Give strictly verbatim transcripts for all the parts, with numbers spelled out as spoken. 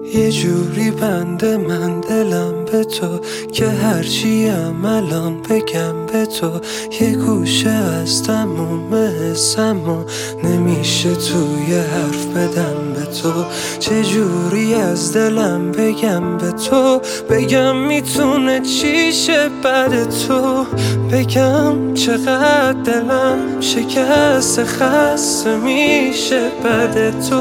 یه جوری بنده من دلم به تو که هرچیم الان بگم به تو یه گوشه از تموم حسم و نمیشه توی حرف بدم به تو. چه جوری از دلم بگم به تو، بگم میتونه چیشه بعد تو، بگم چقدر دلم شکست خسته میشه بعد تو.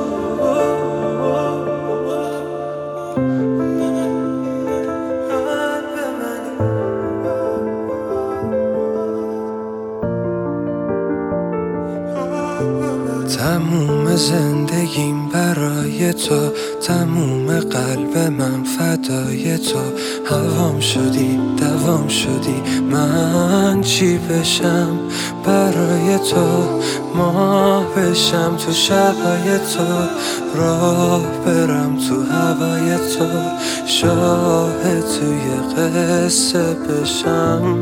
تموم زندگیم برای تو، تموم قلب من فدای تو. هوام شدی دوام شدی، من چی بشم برای تو؟ ماه بشم تو شبای تو، راه برم تو هوای تو، شاهد توی قصه بشم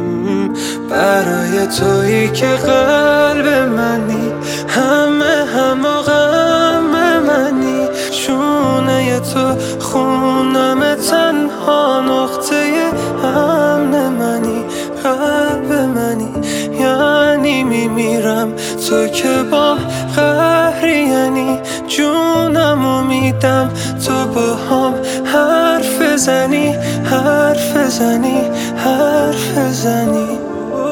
برای تویی که قلب منی، همه همه غم منی، شونه تو خونم تنها نقطه امن منی، قلب منی یعنی میمیرم تو که با قهری، یعنی جونمو میدم تو با هم حرف زنی حرف زنی حرف زنی.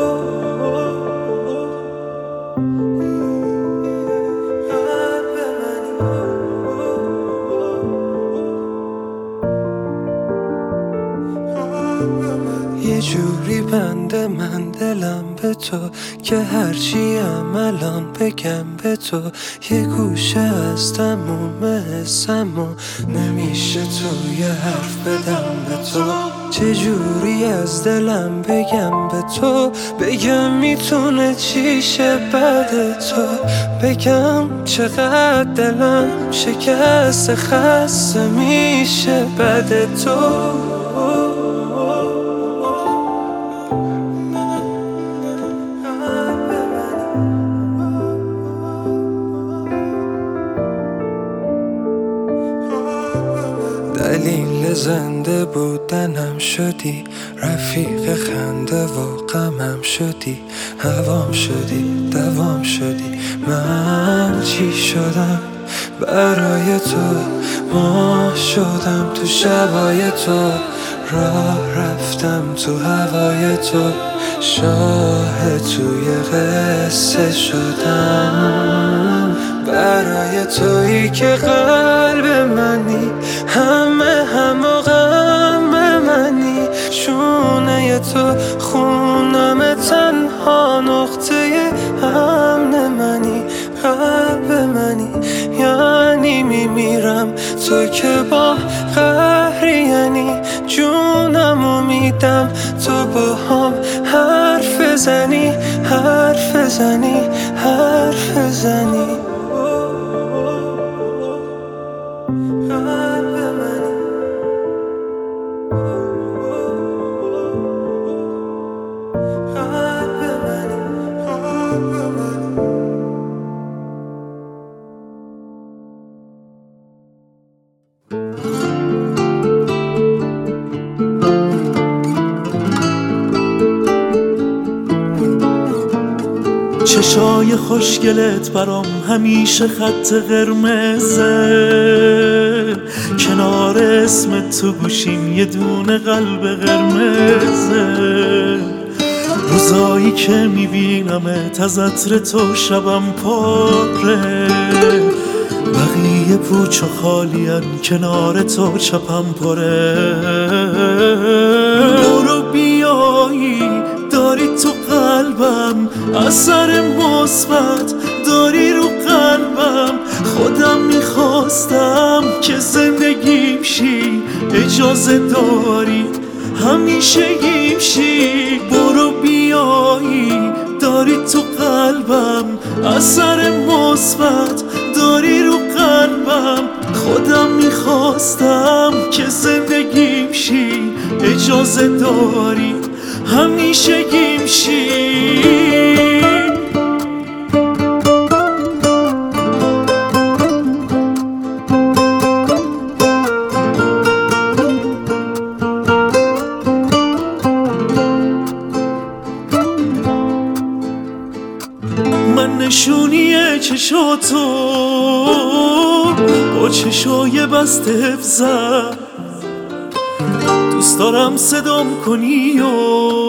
یه جوری بنده من دلم به تو که هرچیم الان بگم به تو یه گوشه از تموم حسم و نمیشه توی حرف بدم به تو. چه جوری از دلم بگم به تو، بگم میتونه چیشه بعد تو، بگم چقدر دلم شکست خسته میشه بعد تو. دلیل زنده بودنم شدی، رفیق خنده و غمم شدی، هوام شدی دوام شدی، من چی شدم برای تو؟ ماه شدم تو شبای تو، راه رفتم تو هوای تو، شاهد توی قصه شدم برای تویی که قلب منی، همه همه غم منی، شونه تو خونم تنها نقطه امن منی، قلب منی یعنی میمیرم تو که با قهری، یعنی جونمو میدم تو با هم حرف زنی حرف زنی حرف زنی. چشای خوشگلت برام همیشه خط قرمزه، کنار اسم تو گوشیم یه دونه قلب قرمزه، روزایی که میبینمت از عطر تو شبم پاره، بقیه پوچ و خالین کنار تو چپم پره. برو بیایی داری تو قلبم، اثر مثبت داری رو قلبم، خودم میخواستم که زندگیم شی، اجازه داری همیشه گیم شی. برو بیایی داری تو قلبم، اثر مثبت داری رو قلبم، خودم میخواستم که زندگیم شی، اجازه داری همیشه گیم شی. چشاتو با چشای بسته حفظم، دوست دارم صدام کنی و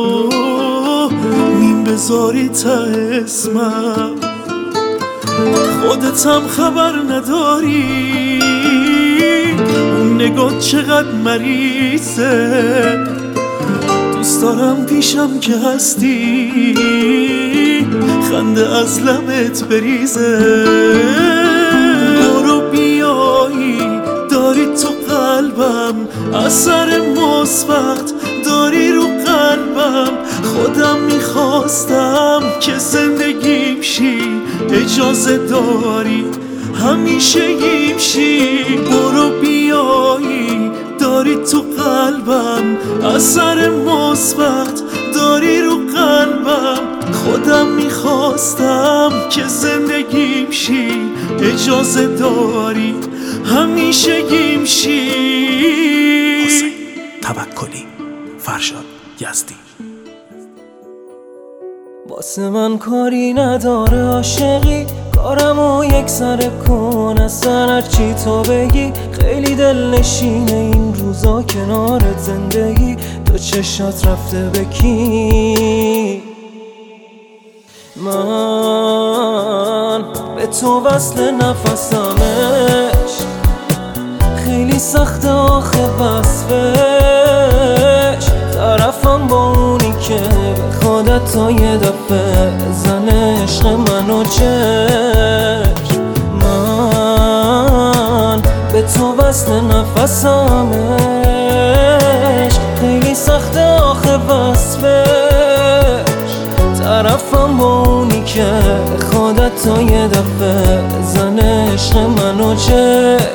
میم بذاری تا اسمم. خودتم خبر نداری اون نگاه چقدر مریضه، دوست دارم پیشم که هستی خنده از لبت بریزه. برو بیایی داری تو قلبم، اثر مثبت داری رو قلبم. خودم میخواستم که زندگیم شی، اجازه داری همیشه گیم شی. برو بیایی داری تو قلبم، اثر مثبت داری رو قلبم. خودم میخواستم که زندگیم شی، اجازه داری همیشه گیم شی. حسین توکلی، فرشاد یزدی. واسه من کاری نداره عاشقی، کارمو یک سر کن اصلا هرچی تو بگی. خیلی دل نشینه این روزا کنارت زندگی، تو چشات رفته به کی؟ من به تو وصل نفسمش، خیلی سخته آخه وصفش. طرفم با اونی که خودت تا یه دفعه زن عشق منو چشم. من به تو وصل نفسمش، خیلی سخته آخه وصفش. طرفم با اونی که خودت تا یه دفعه زن عشق منو چشم.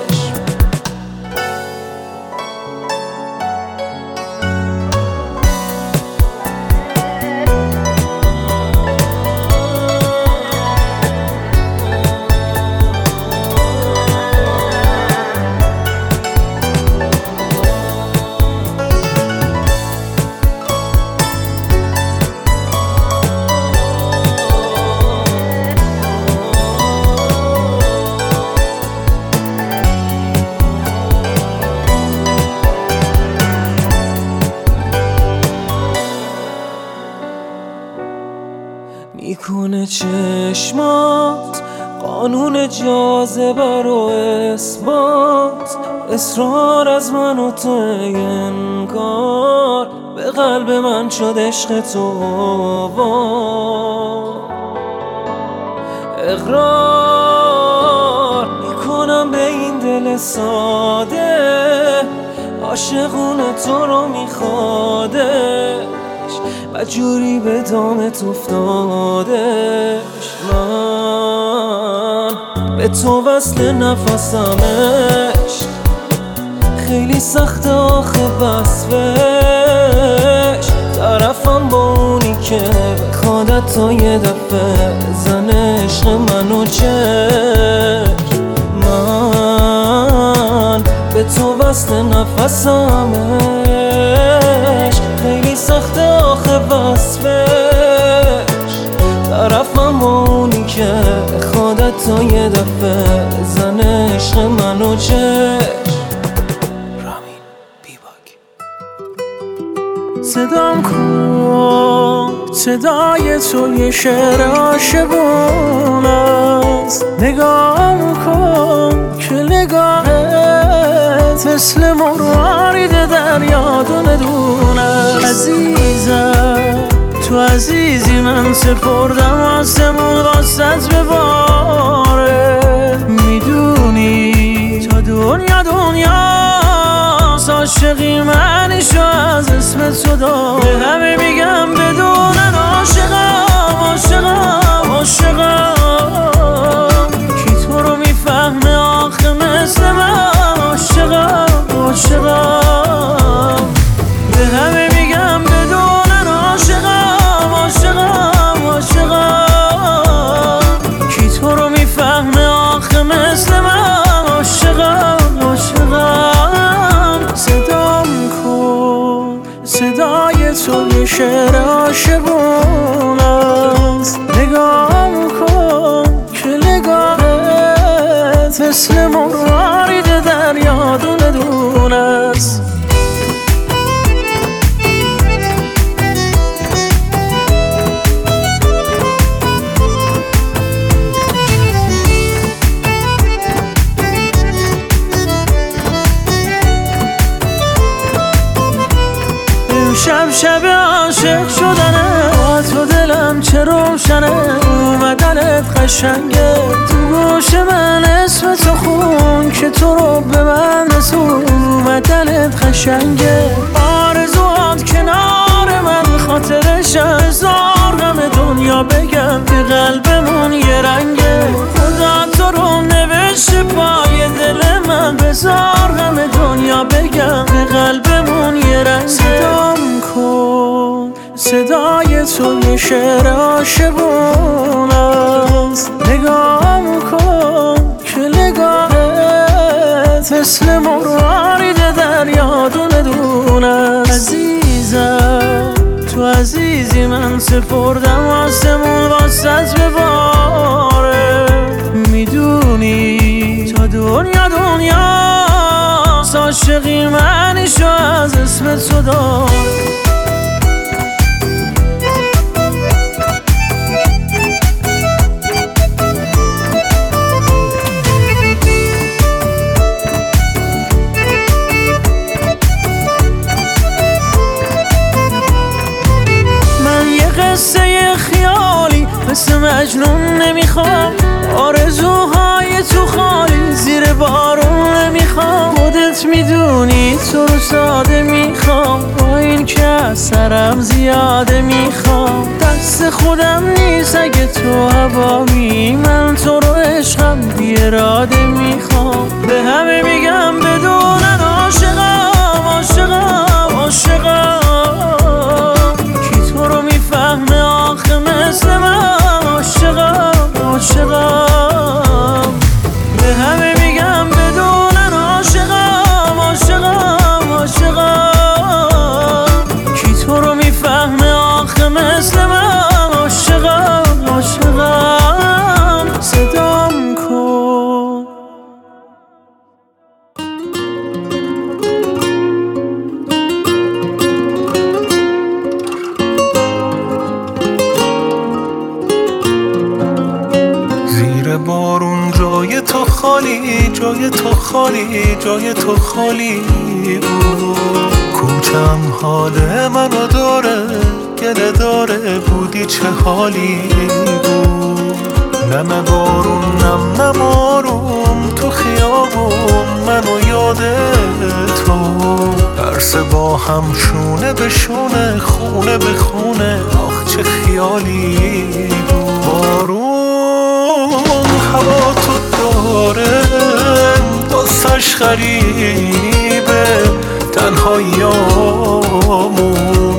میکنه چشمات قانون جاذبه رو اثبات، اصرار از من و تو انکار. به قلب من شد عشق تو اقرار میکنم به این دل ساده، عاشقونه تو رو میخوادش و جوری به دامت افتادش. من به تو وصل نفسمش، خیلی سخته آخه وصفش. طرفم با اونی که بخوادت تا یه دفعه زن عشق منو چشم. من به تو وصل نفسمش، خیلی سخته آخه وصفش. طرفم با اونی که خودت تا یه دفعه زن عشق منو چشم. صدام کن صدای تو یه شعر عاشقون است، نگام کن که نگاهت مثل مروارید دریا دونه دونه. عزیزم تو عزیزی، من سپردم آسمون واسط بباره. میدونی تا دنیا دنیا عاشقی منشو از اسم تو دار. به همه میگم بدونن عاشقم عاشقم عاشقم، کی تو رو میفهمه آخه مثل من عاشقم عاشقم. به همه میگم بدونن عاشقم عاشقم عاشقم، کی تو رو میفهمه آخه مثل من عاشقم عاشقم. صدام کن صدای تو یه شعر عاشق شب شب عاشق شدنه، با تو دلم چه روشنه، اومدنت قشنگه، تو گوش من اسم تو خون که تو رو به من رسون، اومدنت قشنگه، آرزوات کنار من خاطرش هزار غم دنیا بگم که قلبمون یه رنگه، خدا تو رو نوشته پای دل من، بزار غم دنیا بگم که قلبمون یه رنگه. صدام کن صدای تو یه شعر عاشقونه است، نگام کن که نگاهت مثل مرارید دریا دونه دونه. عزیزم تو عزیزی من سپردم آسمون واسط بباره، میدونی تا دنیا دنیاست، عاشقی منیشو از اسم تو داره. قصه خیالی مثل مجنون نمیخوام، آرزوهای تو خالی زیر بارون نمیخوام، خودت میدونی تو رو ساده میخوام، با این که از سرم زیاده میخوام، دست خودم نیست اگه تو هوامی، من تو رو عشقم بی اراده میخوام، به همه میگم بدونن عاشقم عاشقم عاشقم، کی تو رو میفهمه آخه مثل من، عاشقم عاشقم، به همه میگم بدونن عاشقم عاشقم عاشقم، کی تو رو میفهمه آخه مثل من، عاشقم عاشقم. صدام کن بارون جای تو خالی، جای تو خالی، جای تو خالی بود، کوچم حال منو داره، گله داره بودی چه حالی بود، نم بارون نم نم آروم تو خیابون منو یاده تو، عرصه با هم شونه به شونه خونه به خونه، آخ چه خیالی بود، بارون هوا تو داره داستش غریبه، تنهاییامون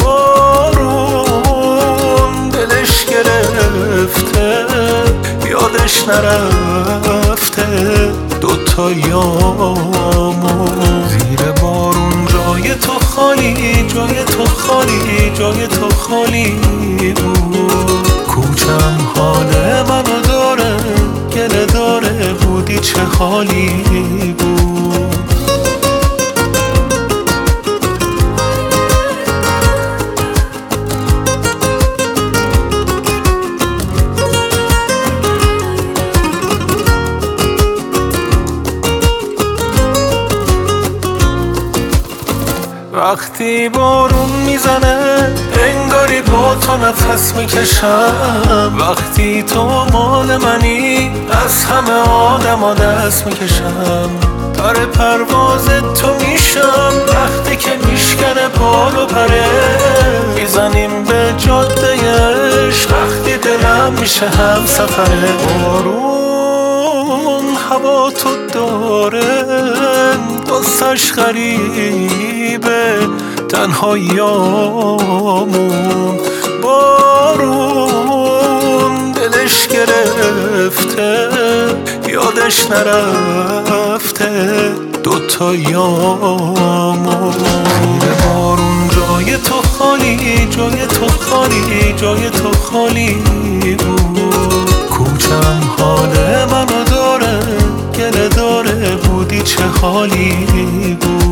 بارون دلش گرفته، یادش نرفته دوتایامون، زیر بارون جای تو خالی، جای تو خالی، جای تو خالی بود، کوچم حال منو داره، گله داره بودی چه حالی بود. وقتی بارون میزنه انگاری با تو نفس میکشم، وقتی تو مال منی از همه آدم ها دست میکشم، در پرواز تو میشم وقتی که میشکنه بال و پره، میزنیم به جاده عشق وقتی دلم میشه هم سفره، بارون هوا تو داره داستش غریبه، تنهاییامون بارون دلش گرفته، یادش نرفته دوتایامون، زیر بارون جای تو خالی، جای تو خالی، جای تو خالی بود، کوچم حال منو داره، گله داره بودی چه حالی بود.